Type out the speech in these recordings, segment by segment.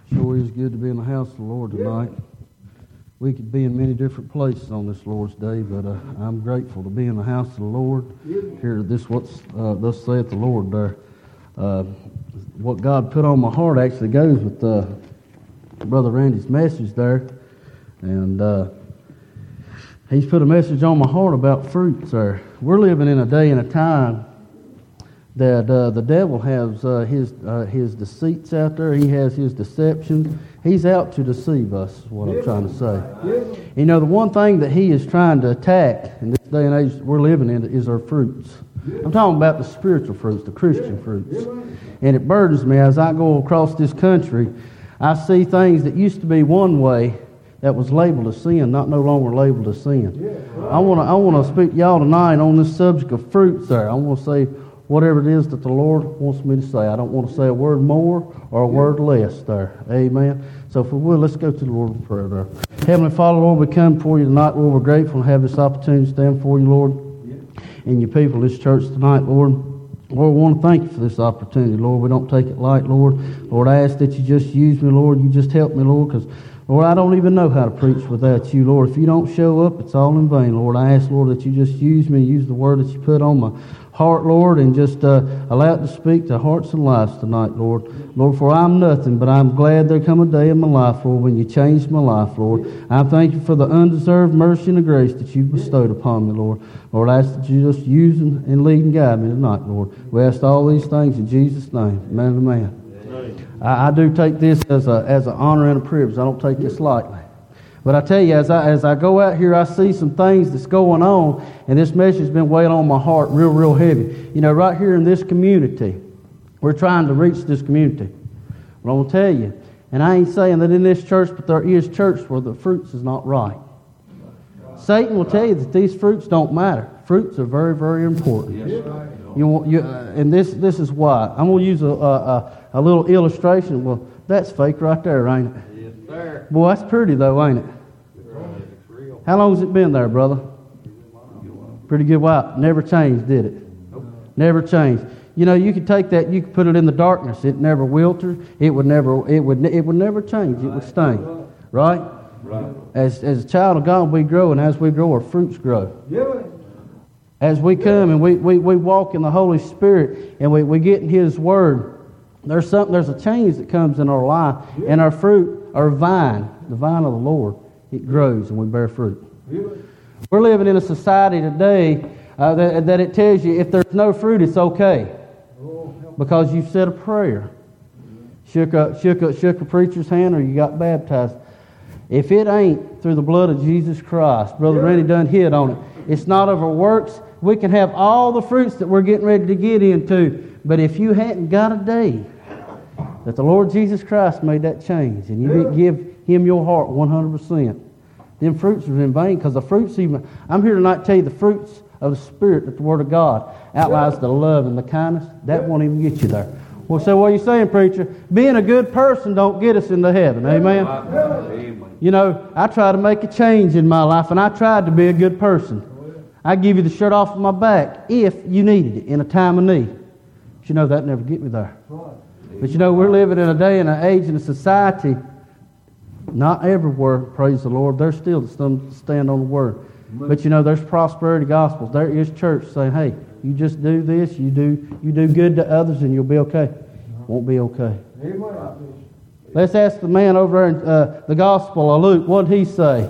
Sure is good to be in the house of the Lord tonight. We could be in many different places on this Lord's Day, but I'm grateful to be in the house of the Lord. Hear this, thus saith the Lord there. What God put on my heart actually goes with Brother Randy's message there. And he's put a message on my heart about fruits there. We're living in a day and a time that the devil has his deceits out there. He has his deceptions. He's out to deceive us, is what I'm trying to say. You know, the one thing that he is trying to attack in this day and age we're living in is our fruits. I'm talking about the spiritual fruits, the Christian fruits. And it burdens me as I go across this country. I see things that used to be one way that was labeled as sin, no longer labeled as sin. I want to speak to y'all tonight on this subject of fruits there. I want to say whatever it is that the Lord wants me to say. I don't want to say a word more or a word less there. Amen. So if we will, let's go to the Lord in prayer there. Heavenly Father, Lord, we come before you tonight. Lord, we're grateful to have this opportunity to stand before you, Lord, and your people, this church tonight, Lord. Lord, we want to thank you for this opportunity, Lord. We don't take it light, Lord. Lord, I ask that you just use me, Lord. You just help me, Lord, because, Lord, I don't even know how to preach without you, Lord. If you don't show up, it's all in vain, Lord. I ask, Lord, that you just use me, use the word that you put on my heart, Lord, and just allow it to speak to hearts and lives tonight, Lord. Lord, for I'm nothing, but I'm glad there come a day in my life, Lord, when you changed my life, Lord. I thank you for the undeserved mercy and the grace that you've bestowed upon me, Lord. Lord, I ask that you just use and lead and guide me tonight, Lord. We ask all these things in Jesus' name. Amen and amen. I do take this as an honor and a privilege. I don't take this lightly. But I tell you, as I go out here, I see some things that's going on, and this message has been weighing on my heart real heavy. You know, right here in this community, we're trying to reach this community. But I will tell you, and I ain't saying that in this church, but there is church where the fruits is not right. Satan will tell you that these fruits don't matter. Fruits are very important. And this is why. I'm going to use a little illustration. Well, that's fake right there, ain't it? Yes, sir. Boy, that's pretty though, ain't it? How long has it been there, brother? Pretty good while. Never changed, did it? Nope. Never changed. You know, you could take that, you could put it in the darkness. It never wilted. It would never change. It would stain. Right? Right. As a child of God, we grow, and as we grow, our fruits grow. As we come and we walk in the Holy Spirit and we get in His Word, there's a change that comes in our life, and our fruit, our vine, the vine of the Lord, it grows and we bear fruit. We're living in a society today that it tells you if there's no fruit, it's okay, because you've said a prayer, shook a preacher's hand, or you got baptized. If it ain't through the blood of Jesus Christ, Brother Randy done hit on it. It's not of our works. We can have all the fruits that we're getting ready to get into, but if you hadn't got a day that the Lord Jesus Christ made that change, and you didn't give Him your heart 100%, them fruits are in vain, because the fruits even, I'm here tonight to tell you the fruits of the Spirit that the Word of God outlines, the love and the kindness, that won't even get you there. Well, so what are you saying, preacher? Being a good person don't get us into heaven, amen? Amen. You know, I try to make a change in my life, and I tried to be a good person. I give you the shirt off of my back if you needed it in a time of need. But you know, that never get me there. But you know, we're living in a day and an age and a society, not everywhere, praise the Lord, there's still some stand on the Word. But you know, there's prosperity gospels. There is church saying, hey, you just do this, you do good to others, and you'll be okay. Won't be okay. Let's ask the man over there in the Gospel of Luke, what did he say?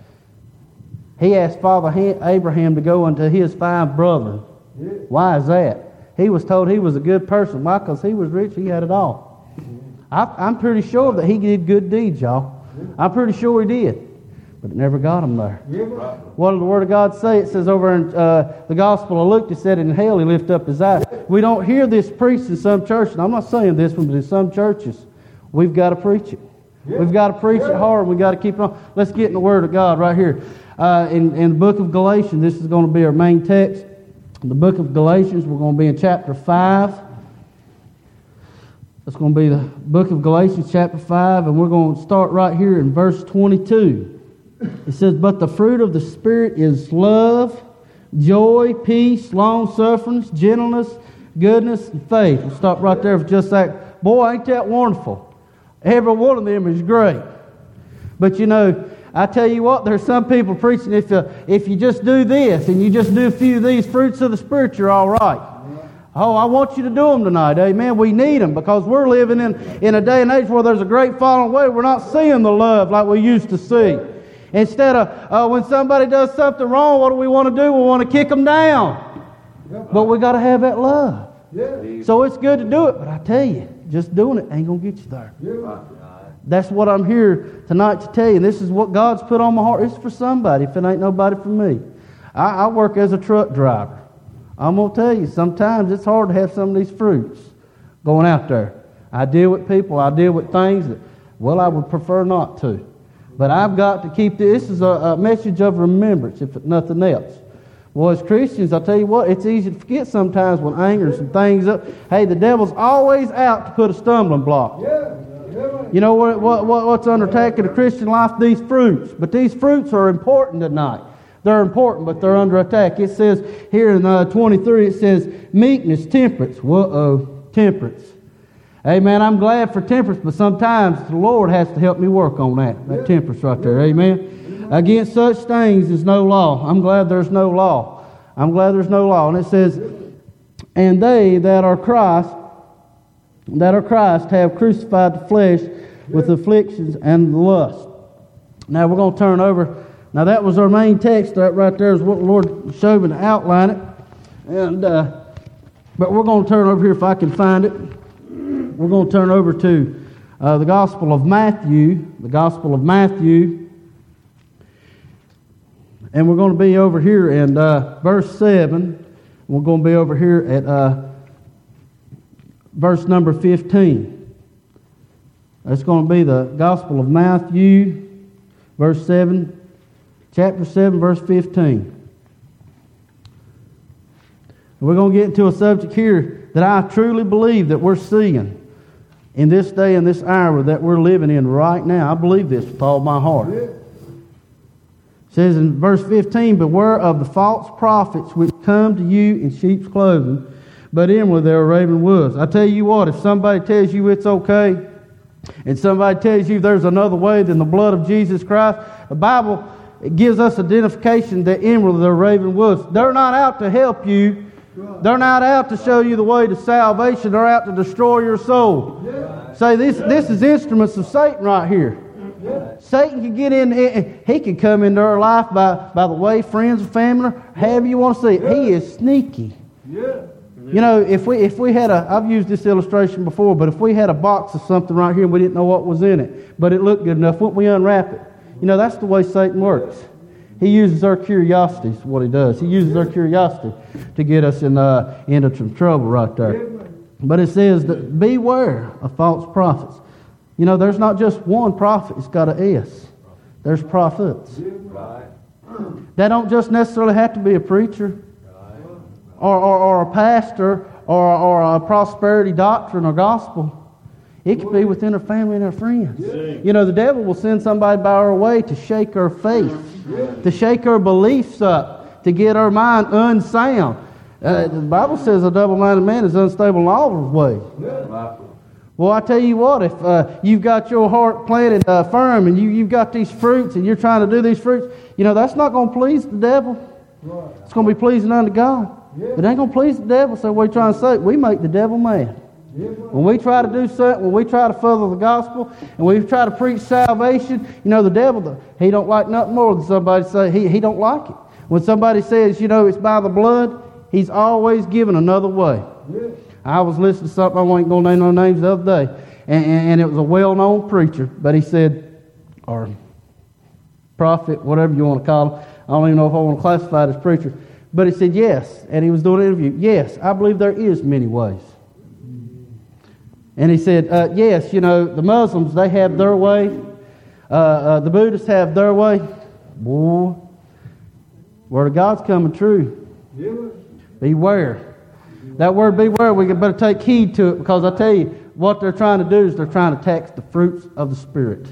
He asked Father Abraham to go unto his 5 brethren. Why is that? He was told he was a good person. Why? Because he was rich, he had it all. I'm pretty sure that he did good deeds, y'all. I'm pretty sure he did. But it never got him there. What did the Word of God say? It says over in the Gospel of Luke, it said in hell he lifted up his eyes. We don't hear this preached in some churches. And I'm not saying this one, but in some churches, we've got to preach it. We've got to preach it hard. We've got to keep it on. Let's get in the Word of God right here. In the book of Galatians, this is going to be our main text. In the book of Galatians, we're going to be in chapter 5. That's going to be the book of Galatians, chapter 5, and we're going to start right here in verse 22. It says, but the fruit of the Spirit is love, joy, peace, long-suffering, gentleness, goodness, and faith. We'll stop right there for just a second. Boy, ain't that wonderful. Every one of them is great. But you know, I tell you what, there's some people preaching if you just do this and you just do a few of these fruits of the Spirit, you're all right. Oh, I want you to do them tonight. Amen. We need them because we're living in a day and age where there's a great falling away. We're not seeing the love like we used to see. Instead of when somebody does something wrong, what do we want to do? We want to kick them down. But we got to have that love. So it's good to do it. But I tell you, just doing it ain't going to get you there. That's what I'm here tonight to tell you. And this is what God's put on my heart. It's for somebody if it ain't nobody for me. I work as a truck driver. I'm going to tell you, sometimes it's hard to have some of these fruits going out there. I deal with people. I deal with things that, well, I would prefer not to. But I've got to keep this is a message of remembrance, if nothing else. Well, as Christians, I'll tell you what, it's easy to forget sometimes when anger and some things up. Hey, the devil's always out to put a stumbling block. You know what's under attack in the Christian life? These fruits. But these fruits are important tonight. They're important, but they're under attack. It says here in 23, it says meekness, temperance. Temperance. Amen. I'm glad for temperance, but sometimes the Lord has to help me work on that temperance right there. Amen. Against such things is no law. I'm glad there's no law. I'm glad there's no law. And it says, and they that are Christ have crucified the flesh with afflictions and lust. Now we're going to turn over. Now that was our main text. That right there is what the Lord showed me to outline it. And but we're going to turn over here if I can find it. We're going to turn over to the Gospel of Matthew. The Gospel of Matthew. And we're going to be over here in verse 7. We're going to be over here at verse number 15. That's going to be the Gospel of Matthew, verse 7. Chapter 7, verse 15. We're going to get into a subject here that I truly believe that we're seeing in this day and this hour that we're living in right now. I believe this with all my heart. It says in verse 15, beware of the false prophets which come to you in sheep's clothing, but inwardly they are raven wolves. I tell you what, if somebody tells you it's okay, and somebody tells you there's another way than the blood of Jesus Christ, the Bible it gives us identification that inwardly they're raven wolves. They're not out to help you. They're not out to show you the way to salvation. They're out to destroy your soul. Say, this is instruments of Satan right here. Satan can get in. He can come into our life by the way friends or family, however you want to see it. He is sneaky. You know, if we had I've used this illustration before, but if we had a box of something right here and we didn't know what was in it, but it looked good enough, wouldn't we unwrap it? You know, that's the way Satan works. He uses our curiosity is what he does. He uses our curiosity to get us into some trouble right there. But it says that beware of false prophets. You know, there's not just one prophet. It's got an S. There's prophets. They don't just necessarily have to be a preacher or a pastor or a prosperity doctrine or gospel. It could be within our family and our friends. You know, the devil will send somebody by our way to shake our faith, to shake our beliefs up, to get our mind unsound. The Bible says a double-minded man is unstable in all of his ways. Well, I tell you what, if you've got your heart planted firm and you've got these fruits and you're trying to do these fruits, you know, that's not going to please the devil. It's going to be pleasing unto God. It ain't going to please the devil. So what are you trying to say? We make the devil mad. When we try to do something, when we try to further the gospel, and we try to preach salvation, you know, the devil, he don't like nothing more than somebody say, he don't like it. When somebody says, you know, it's by the blood, he's always giving another way. I was listening to something, I wasn't going to name no names the other day, and it was a well-known preacher, but he said, or prophet, whatever you want to call him, I don't even know if I want to classify it as preacher, but he said yes, and he was doing an interview. Yes, I believe there is many ways. And he said, yes, you know, the Muslims, they have their way. The Buddhists have their way. Boy, word of God's coming true. Beware. That word beware, we better take heed to it, because I tell you, what they're trying to do is they're trying to tax the fruits of the Spirit.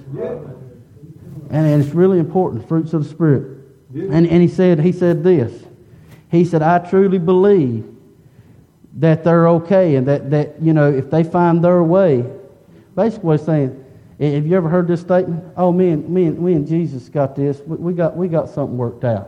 And it's really important, fruits of the Spirit. And he said this. He said, I truly believe that they're okay, and that you know, if they find their way, basically what he's saying, Have you ever heard this statement? Oh, me and Jesus got this. We got something worked out.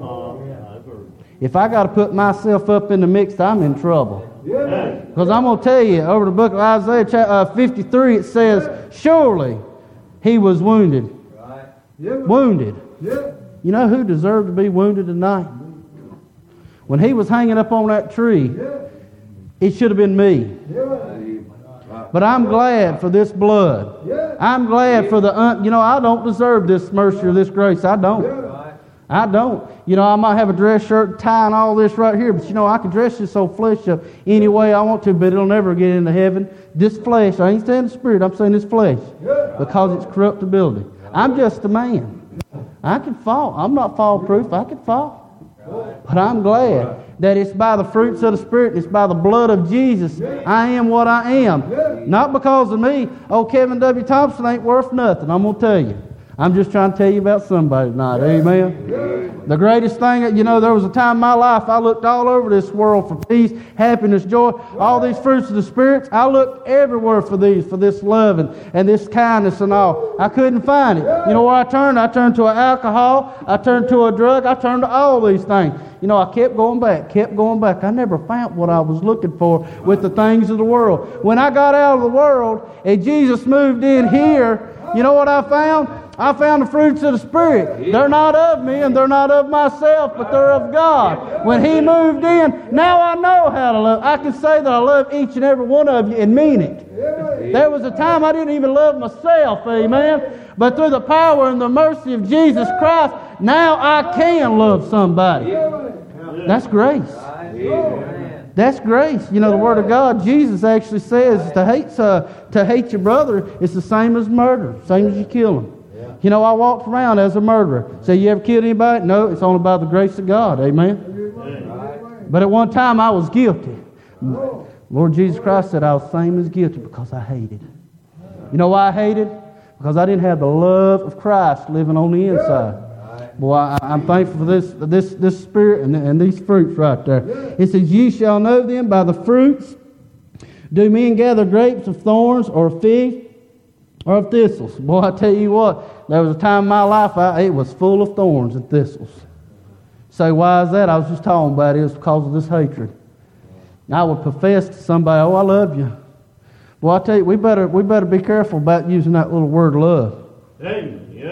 If I got to put myself up in the mix, I'm in trouble. Because I'm going to tell you, over the book of Isaiah 53, it says, surely he was wounded. Wounded. You know who deserved to be wounded tonight? When he was hanging up on that tree, it should have been me. But I'm glad for this blood. I'm glad for I don't deserve this mercy or this grace. I don't. I don't. I might have a dress shirt, tie, and all this right here, but I can dress this old flesh up any way I want to, but it'll never get into heaven. This flesh, I ain't saying the spirit, I'm saying this flesh, because it's corruptibility. I'm just a man. I can fall. I'm not fall-proof. I can fall. But I'm glad that it's by the fruits of the Spirit, it's by the blood of Jesus, I am what I am. Not because of me. Oh, Kevin W. Thompson ain't worth nothing, I'm going to tell you. I'm just trying to tell you about somebody tonight. Amen. The greatest thing, there was a time in my life I looked all over this world for peace, happiness, joy, all these fruits of the Spirit. I looked everywhere for this love and this kindness and all. I couldn't find it. You know where I turned? I turned to alcohol. I turned to a drug. I turned to all these things. I kept going back. I never found what I was looking for with the things of the world. When I got out of the world and Jesus moved in here, you know what I found? I found the fruits of the Spirit. They're not of me and they're not of myself, but they're of God. When He moved in, now I know how to love. I can say that I love each and every one of you and mean it. There was a time I didn't even love myself, amen. But through the power and the mercy of Jesus Christ, now I can love somebody. That's grace. That's grace. The Word of God, Jesus actually says to hate your brother is the same as murder, same as you kill him. I walked around as a murderer. Say, you ever killed anybody? No, it's only by the grace of God. Amen. But at one time I was guilty. Lord Jesus Christ said I was same as guilty because I hated. You know why I hated? Because I didn't have the love of Christ living on the inside. Boy, I'm thankful for this Spirit and these fruits right there. It says, ye shall know them by the fruits. Do men gather grapes of thorns or figs or of thistles? Boy, I tell you what, there was a time in my life it was full of thorns and thistles. Say, why is that? I was just talking about it. It was because of this hatred. I would profess to somebody, oh, I love you. Well, I tell you, we better be careful about using that little word love. Amen. Yeah.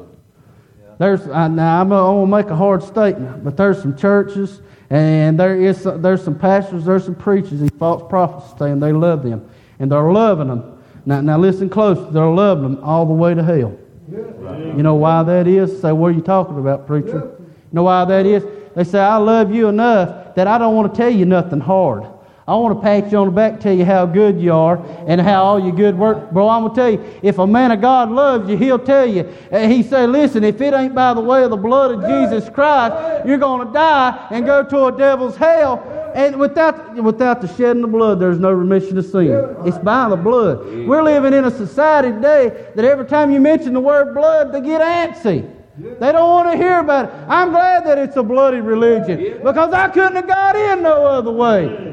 Now I'm going to make a hard statement, but there's some churches and there's some pastors, there's some preachers and false prophets saying they love them, and they're loving them. Now listen close. They're loving them all the way to hell. You know why that is? Say, what are you talking about, preacher? You know why that is? They say, I love you enough that I don't want to tell you nothing hard. I want to pat you on the back, tell you how good you are and how all your good work. Bro, I'm going to tell you, if a man of God loves you, he'll tell you. He said, listen, if it ain't by the way of the blood of Jesus Christ, you're going to die and go to a devil's hell. And without the shedding of blood, there's no remission of sin. It's by the blood. We're living in a society today that every time you mention the word blood, they get antsy. They don't want to hear about it. I'm glad that it's a bloody religion because I couldn't have got in no other way.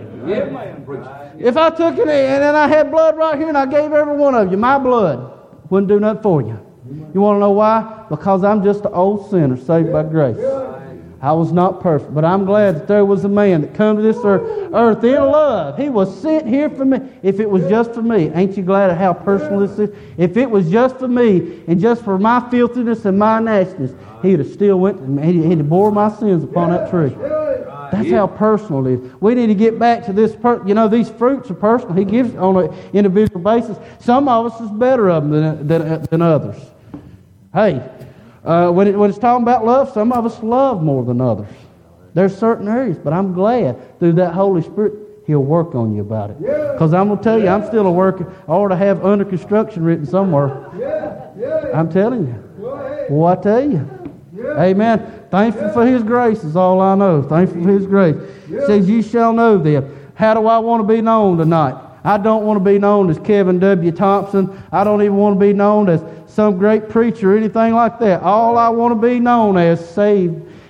If I took it and then I had blood right here and I gave every one of you my blood, wouldn't do nothing for you. You want to know why? Because I'm just an old sinner saved by grace. I was not perfect, but I'm glad that there was a man that come to this earth in love. He was sent here for me. If it was just for me, ain't you glad at how personal this is? If it was just for me and just for my filthiness and my nastiness, he'd have still went and he'd have bore my sins upon that tree. That's how personal it is. We need to get back to this. These fruits are personal. He gives on an individual basis. Some of us is better of them than others. Hey, when it's talking about love, some of us love more than others. There's certain areas, but I'm glad through that Holy Spirit, He'll work on you about it. Because I'm going to tell you, I'm still a worker. I ought to have under construction written somewhere. I'm telling you. Well, I tell you. Amen. Thankful for His grace is all I know. Thankful for His grace. It says, you shall know them. How do I want to be known tonight? I don't want to be known as Kevin W. Thompson. I don't even want to be known as some great preacher or anything like that. All I want to be known as saved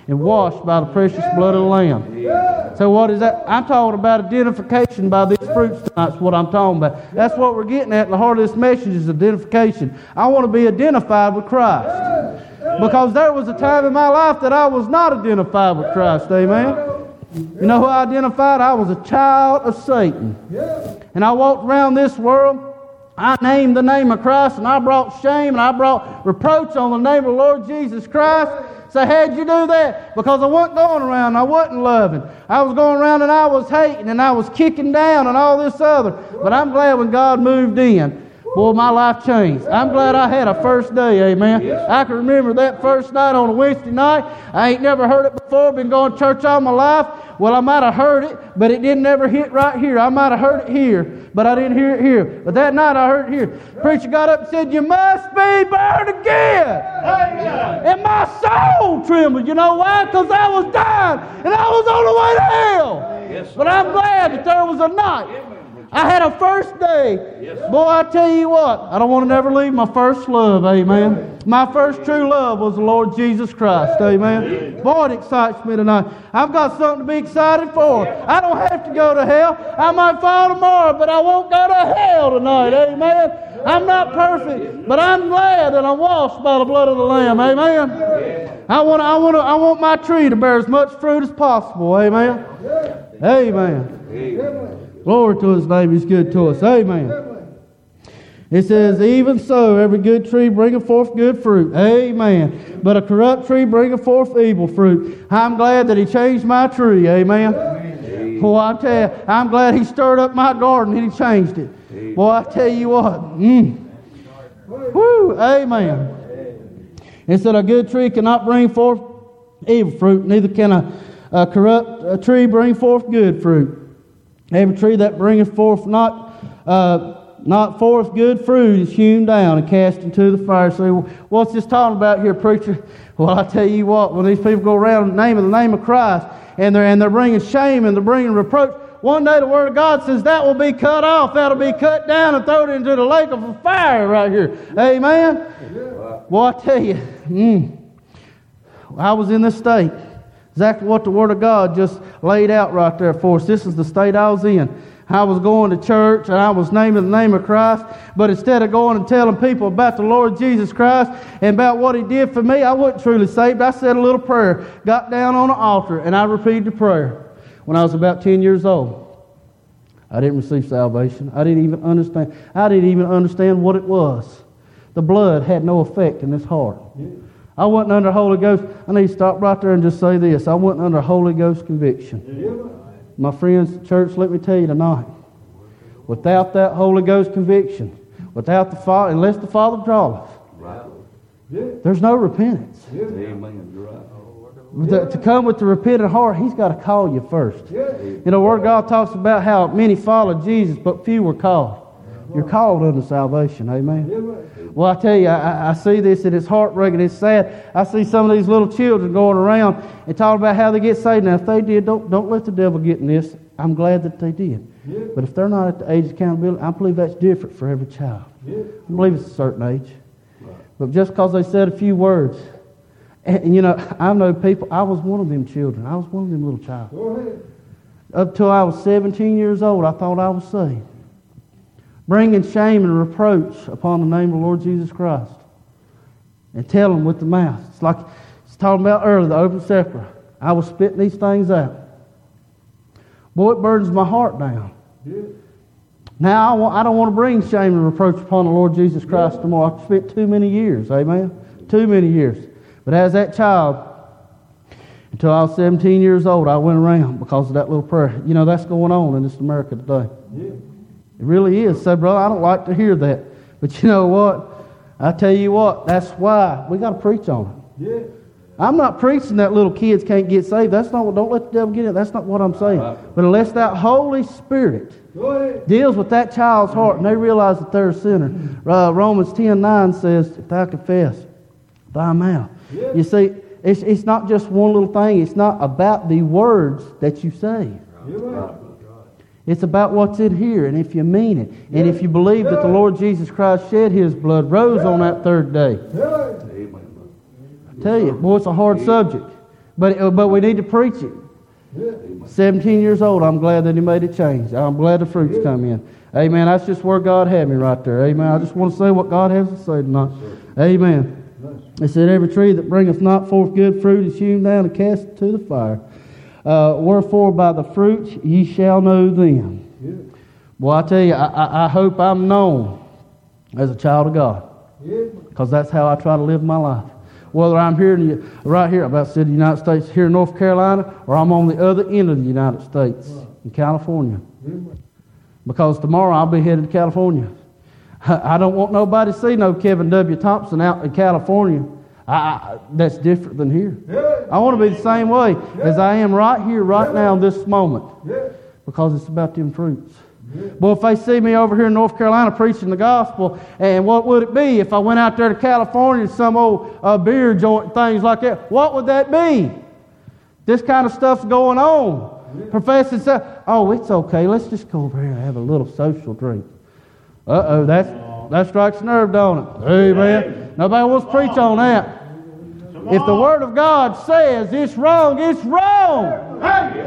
and washed by the precious blood of the Lamb. So what is that? I'm talking about identification by these fruits tonight. That's what I'm talking about. That's what we're getting at in the heart of this message is identification. I want to be identified with Christ. Because there was a time in my life that I was not identified with Christ. Amen. You know who I identified? I was a child of Satan. And I walked around this world. I named the name of Christ, and I brought shame and I brought reproach on the name of the Lord Jesus Christ. So how'd you do that? Because I wasn't going around and I wasn't loving. I was going around and I was hating and I was kicking down and all this other. But I'm glad when God moved in, boy, my life changed. I'm glad I had a first day, amen. I can remember that first night on a Wednesday night. I ain't never heard it before, been going to church all my life. Well, I might have heard it, but it didn't ever hit right here. I might have heard it here, but I didn't hear it here. But that night I heard it here. The preacher got up and said, you must be born again. And my soul trembled. You know why? Because I was dying and I was on the way to hell. But I'm glad that there was a night. I had a first day. Boy, I tell you what, I don't want to never leave my first love, amen. My first true love was the Lord Jesus Christ, amen. Boy, it excites me tonight. I've got something to be excited for. I don't have to go to hell. I might fall tomorrow, but I won't go to hell tonight, amen. I'm not perfect, but I'm glad that I'm washed by the blood of the Lamb, amen. I want my tree to bear as much fruit as possible, amen. Amen. Glory to His name, He's good to us. Amen. It says, even so, every good tree bringeth forth good fruit. Amen. But a corrupt tree bringeth forth evil fruit. I'm glad that He changed my tree. Amen. Boy, I tell you, I'm glad He stirred up my garden and He changed it. Boy, I tell you what. Woo, amen. It said, a good tree cannot bring forth evil fruit, neither can a corrupt tree bring forth good fruit. Every tree that bringeth forth not forth good fruit is hewn down and cast into the fire. So what's this talking about here, preacher? Well, I tell you what, when these people go around in the name of Christ, and they're bringing shame and they're bringing reproach, one day the Word of God says that will be cut off, that'll be cut down and thrown into the lake of fire right here. Amen? Well, I tell you, I was in this state. Exactly what the Word of God just laid out right there for us. This is the state I was in. I was going to church and I was naming the name of Christ, but instead of going and telling people about the Lord Jesus Christ and about what He did for me, I wasn't truly saved. I said a little prayer, got down on an altar, and I repeated the prayer when I was about 10 years old. I didn't receive salvation. I didn't even understand what it was. The blood had no effect in this heart. I wasn't under Holy Ghost. I need to stop right there and just say this. I wasn't under Holy Ghost conviction. My friends, church, let me tell you tonight, without that Holy Ghost conviction, without the Father, unless the Father draweth, there's no repentance. To come with the repentant heart, He's got to call you first. You know, the Word of God talks about how many followed Jesus, but few were called. You're called unto salvation. Amen. Well, I tell you, I see this and it's heartbreaking. It's sad. I see some of these little children going around and talking about how they get saved. Now, if they did, don't let the devil get in this. I'm glad that they did. But if they're not at the age of accountability, I believe that's different for every child. I believe it's a certain age. But just because they said a few words, and you know, I know people, I was one of them children. I was one of them little child. Up till I was 17 years old, I thought I was saved. Bringing shame and reproach upon the name of the Lord Jesus Christ. And tell them with the mouth. It's like it's talking about earlier, the open sepulchre. I was spitting these things out. Boy, it burdens my heart down. Now, I don't want to bring shame and reproach upon the Lord Jesus Christ tomorrow. I've spent too many years, amen? Too many years. But as that child, until I was 17 years old, I went around because of that little prayer. You know, that's going on in this America today. It really is. So, brother, I don't like to hear that. But you know what? I tell you what, that's why we got to preach on it. I'm not preaching that little kids can't get saved. That's not what, don't let the devil get it. That's not what I'm saying. But unless that Holy Spirit deals with that child's heart and they realize that they're a sinner. Romans 10:9 says, if thou confess thy mouth. You see, it's not just one little thing. It's not about the words that you say. It's about what's in here, and if you mean it, and if you believe that the Lord Jesus Christ shed His blood, rose on that third day. I tell you, boy, it's a hard subject. But we need to preach it. 17 years old, I'm glad that he made a change. I'm glad the fruits come in. Amen. That's just where God had me right there. Amen. I just want to say what God has to say tonight. Amen. It said, every tree that bringeth not forth good fruit is hewn down and cast into the fire. Wherefore by the fruits ye shall know them. Well, I tell you, I hope I'm known as a child of God. Because that's how I try to live my life. Whether I'm here right here, about the United States, here in North Carolina, or I'm on the other end of the United States, in California. Because tomorrow I'll be headed to California. I don't want nobody to see no Kevin W. Thompson out in California. That's different than here. I want to be the same way as I am right here, right now, this moment. Because it's about them fruits. Well, if they see me over here in North Carolina preaching the gospel, and what would it be if I went out there to California, some old beer joint, things like that? What would that be? This kind of stuff's going on. Professing said, oh, it's okay. Let's just go over here and have a little social drink. That strikes a nerve, don't it? Amen. Nobody wants to preach on that. If the Word of God says it's wrong, it's wrong.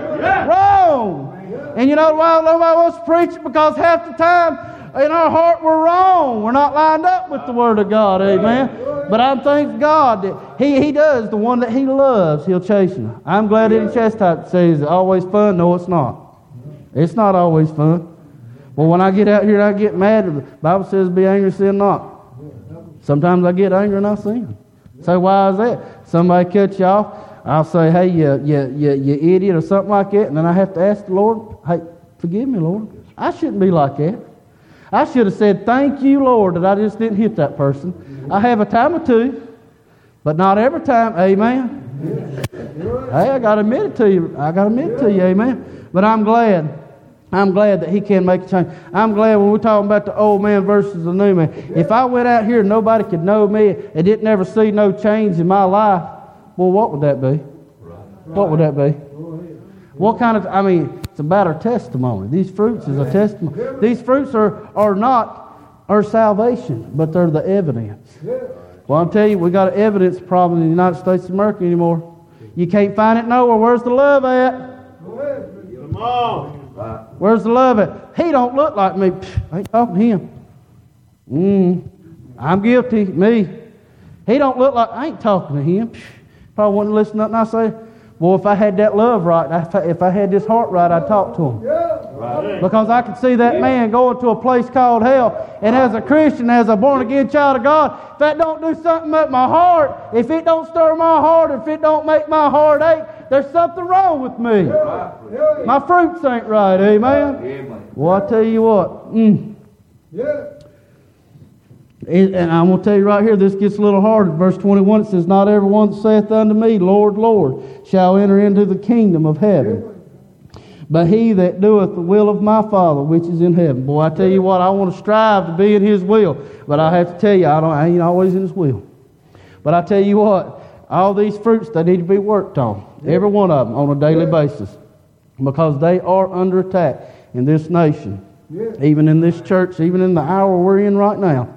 Wrong. And you know why nobody wants to preach it? Because half the time in our heart we're wrong. We're not lined up with the Word of God. Amen. But I'm thanking God that He does the one that He loves. He'll chasten. I'm glad that He chastises. Says it's always fun. No, it's not. It's not always fun. Well, when I get out here, I get mad. The Bible says, "Be angry, sin not." Sometimes I get angry and I sin. Say, why is that? Somebody cuts you off. I'll say, hey, you idiot, or something like that. And then I have to ask the Lord, hey, forgive me, Lord. I shouldn't be like that. I should have said, thank you, Lord, that I just didn't hit that person. I have a time or two, but not every time. Amen. Hey, I got to admit it to you. Amen. But I'm glad that He can make a change. I'm glad when we're talking about the old man versus the new man. If I went out here and nobody could know me and didn't ever see no change in my life, well, what would that be? What would that be? What kind of, it's about our testimony. These fruits is a testimony. These fruits are not our salvation, but they're the evidence. Well, I'll tell you, we got an evidence problem in the United States of America anymore. You can't find it nowhere. Where's the love at? Come on. Where's the love at? He don't look like me. I ain't talking to him. I'm guilty. Me. He don't look like, I ain't talking to him. Probably wouldn't listen to nothing I say. Well, if I had that love right, if I had this heart right, I'd talk to him. Right. Because I could see that man going to a place called hell. And as a Christian, as a born-again child of God, if that don't do something with my heart, if it don't stir my heart, if it don't make my heart ache, there's something wrong with me. My fruits ain't right, amen? Well, I tell you what. And I'm going to tell you right here, this gets a little harder. Verse 21, it says, not everyone that saith unto me, Lord, Lord, shall enter into the kingdom of heaven, but he that doeth the will of my Father which is in heaven. Boy, I tell you what, I want to strive to be in His will, but I have to tell you, I ain't always in His will. But I tell you what, all these fruits, they need to be worked on. Every one of them on a daily basis. Because they are under attack in this nation. Even in this church, even in the hour we're in right now.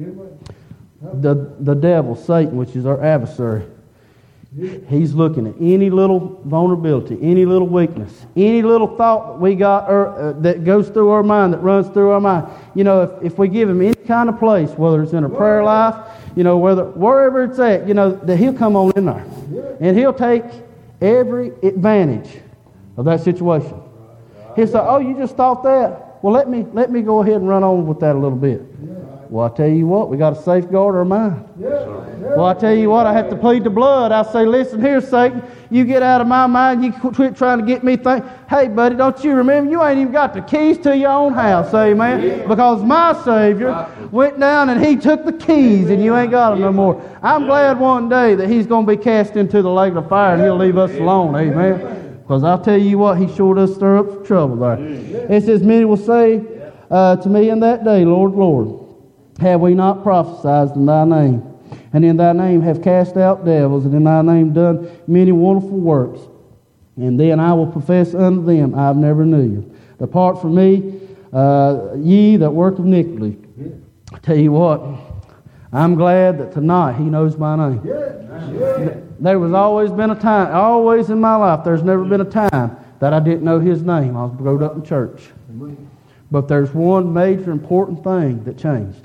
The devil, Satan, which is our adversary, he's looking at any little vulnerability, any little weakness, any little thought that we got that goes through our mind, that runs through our mind. You know, if we give him any kind of place, whether it's in a prayer life, you know, wherever it's at, you know, that he'll come on in there. And he'll take every advantage of that situation. He'll say, oh, you just thought that? Well, let me go ahead and run on with that a little bit. Well, I tell you what, we got to safeguard our mind. Well, I tell you what, I have to plead the blood. I say, listen here, Satan, you get out of my mind. You quit trying to get me think. Hey, buddy, don't you remember? You ain't even got the keys to your own house, amen? Because my Savior went down and He took the keys and you ain't got them no more. I'm glad one day that He's going to be cast into the lake of fire and He'll leave us alone, amen? Because I'll tell you what, He sure does stir up some trouble there. It says, many will say to me in that day, Lord, Lord, have we not prophesied in Thy name? And in Thy name have cast out devils, and in Thy name done many wonderful works. And then I will profess unto them, I never knew you. Depart from me, ye that work iniquity. I tell you what, I'm glad that tonight He knows my name. There was always been a time, always in my life, there's never been a time that I didn't know His name. I was growing up in church. But there's one major important thing that changed.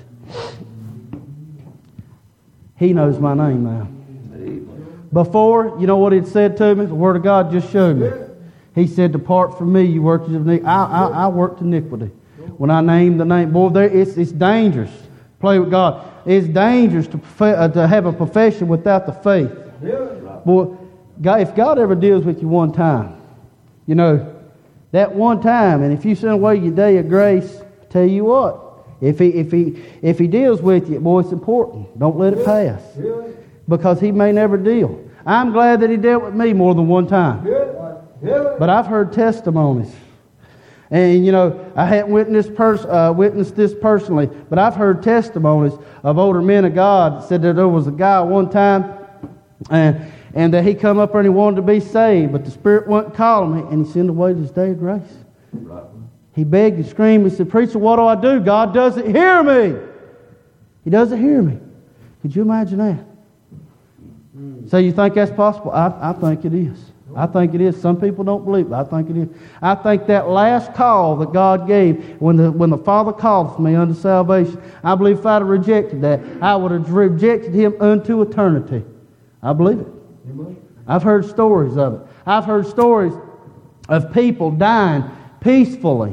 He knows my name now. Before, you know what He'd said to me? The Word of God just showed me. He said, "Depart from me, you workers of iniquity." I worked iniquity. When I named the name, boy, it's dangerous to play with God. It's dangerous to have a profession without the faith. Boy, God, if God ever deals with you one time, you know, that one time, and if you send away your day of grace, I tell you what, if he deals with you, boy, it's important. Don't let it pass, because He may never deal. I'm glad that He dealt with me more than one time, but I've heard testimonies. And, you know, I hadn't witnessed this personally, but I've heard testimonies of older men of God that said that there was a guy one time, and that he come up there and he wanted to be saved, but the Spirit wouldn't call him, and he sent away his day of grace. Right. He begged and screamed. He said, "Preacher, what do I do? God doesn't hear me. He doesn't hear me." Could you imagine that? So you think that's possible? I think it is. I think it is. Some people don't believe it, but I think it is. I think that last call that God gave, when the Father called me unto salvation, I believe if I'd have rejected that, I would have rejected Him unto eternity. I believe it. I've heard stories of it. I've heard stories of people dying peacefully.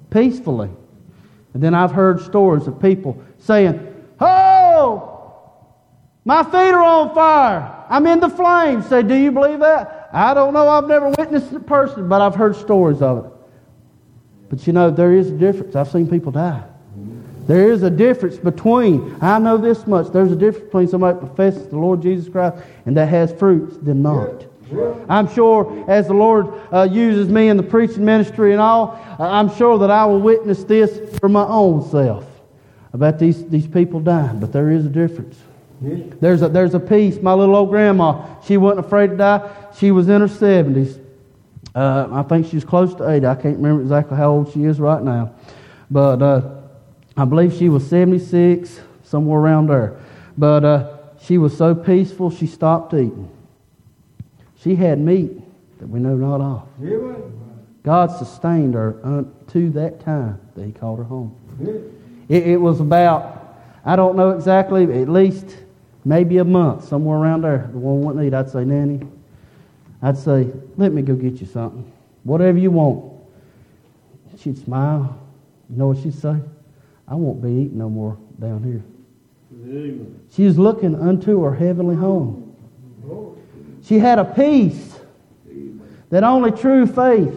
And then I've heard stories of people saying, "Oh, my feet are on fire. I'm in the flames." Say, do you believe that? I don't know. I've never witnessed it in person, but I've heard stories of it. But you know, there is a difference. I've seen people die. There is a difference between, I know this much, there's a difference between somebody that professes the Lord Jesus Christ and that has fruits than not. I'm sure as the Lord uses me in the preaching ministry and all, I'm sure that I will witness this for my own self about these people dying. But there is a difference. There's a peace. My little old grandma, she wasn't afraid to die. She was in her 70s. I think she was close to 80. I can't remember exactly how old she is right now. But I believe she was 76, somewhere around there. But she was so peaceful, she stopped eating. She had meat that we know not of. God sustained her unto that time that He called her home. It was about, I don't know exactly, at least maybe a month, somewhere around there. The one wouldn't eat. I'd say, "Nanny," I'd say, "Let me go get you something. Whatever you want." She'd smile. You know what she'd say? "I won't be eating no more down here." Amen. She was looking unto her heavenly home. She had a peace that only true faith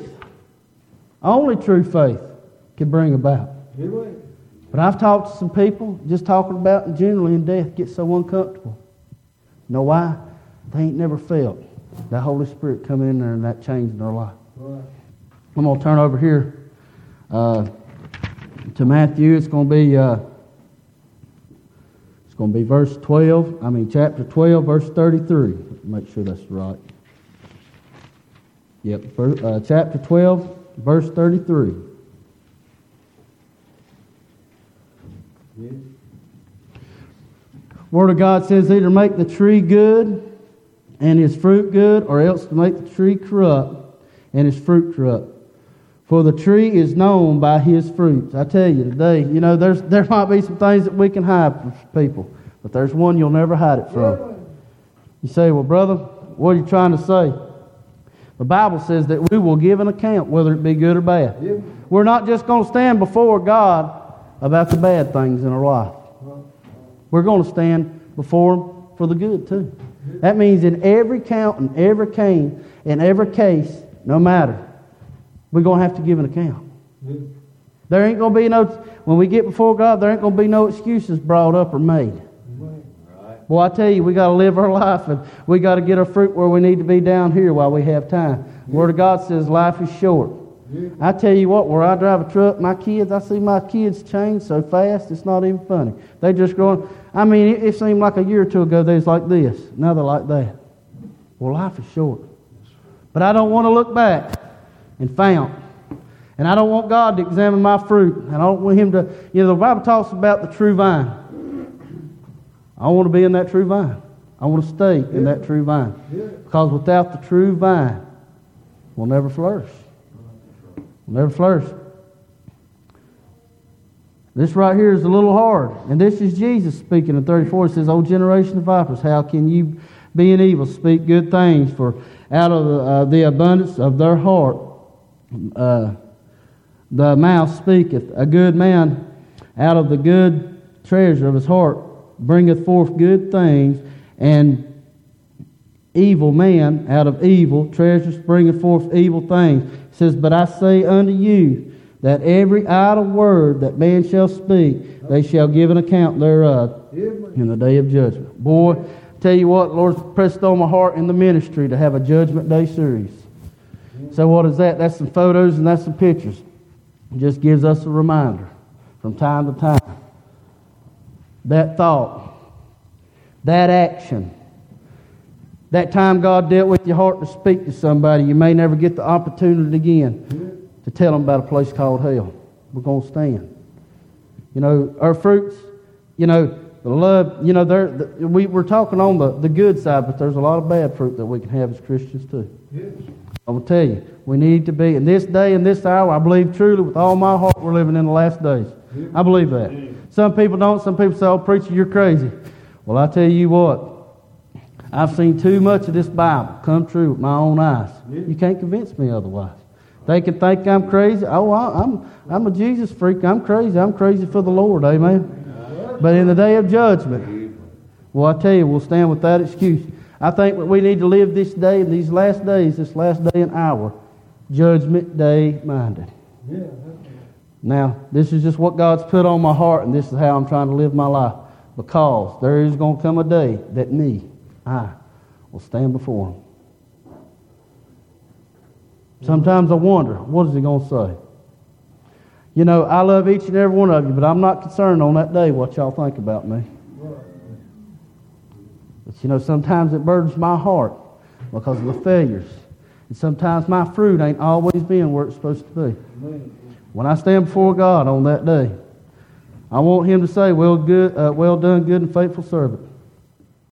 could bring about. But I've talked to some people, just talking about generally in death, get so uncomfortable. You know why? They ain't never felt that Holy Spirit come in there and that changed their life. I'm going to turn over here to Matthew. It's going to be chapter 12, verse 33. Make sure that's right. Yep, chapter 12, verse 33. Word of God says, "Either make the tree good and his fruit good, or else to make the tree corrupt and his fruit corrupt. For the tree is known by his fruits." I tell you today, you know, there might be some things that we can hide from people, but there's one you'll never hide it from. You say, "Well, brother, what are you trying to say?" The Bible says that we will give an account, whether it be good or bad. We're not just going to stand before God about the bad things in our life. We're going to stand before Him for the good too. That means in every count and every case, no matter, we're going to have to give an account. There ain't going to be when we get before God, there ain't going to be no excuses brought up or made. Boy, I tell you, we got to live our life, and we got to get our fruit where we need to be down here while we have time. The Word of God says life is short. I tell you what, where I drive a truck, I see my kids change so fast, it's not even funny. They just growing. I mean, it seemed like a year or two ago they was like this. Now they're like that. Well, life is short. But I don't want to look back and faint. And I don't want God to examine my fruit. And I don't want Him to, the Bible talks about the true vine. I want to be in that true vine. I want to stay in that true vine. Because without the true vine, we'll never flourish. We'll never flourish. This right here is a little hard. And this is Jesus speaking in 34. It says, O generation of vipers, how can you, being evil, speak good things? For out of the abundance of their heart, the mouth speaketh. A good man out of the good treasure of his heart bringeth forth good things, and evil man out of evil treasures bringeth forth evil things. It says, But I say unto you, that every idle word that man shall speak, they shall give an account thereof in the day of judgment. Boy, tell you what, the Lord's pressed on my heart in the ministry to have a Judgment Day series. So what is that? That's some photos and that's some pictures. It just gives us a reminder from time to time. That thought, that action, that time God dealt with your heart to speak to somebody, you may never get the opportunity again to tell them about a place called hell. We're going to stand. You know, our fruits, you know, the love, you know, we're talking on the good side, but there's a lot of bad fruit that we can have as Christians too. Yes. I'm going to tell you, we need to be, in this day and this hour, I believe truly with all my heart we're living in the last days. Yes. I believe that. Yes. Some people don't. Some people say, oh, preacher, you're crazy. Well, I tell you what, I've seen too much of this Bible come true with my own eyes. Yes. You can't convince me otherwise. They can think I'm crazy. Oh, I'm a Jesus freak. I'm crazy. I'm crazy for the Lord. Amen. But in the day of judgment, well, I tell you, we'll stand with that excuse. I think that we need to live this day, these last days, this last day and hour, Judgment Day minded. Now, this is just what God's put on my heart, and this is how I'm trying to live my life. Because there is going to come a day that I will stand before Him. Sometimes I wonder, what is He going to say? You know, I love each and every one of you, but I'm not concerned on that day what y'all think about me. But you know, sometimes it burdens my heart because of the failures. And sometimes my fruit ain't always being where it's supposed to be. When I stand before God on that day, I want Him to say, well done, good and faithful servant.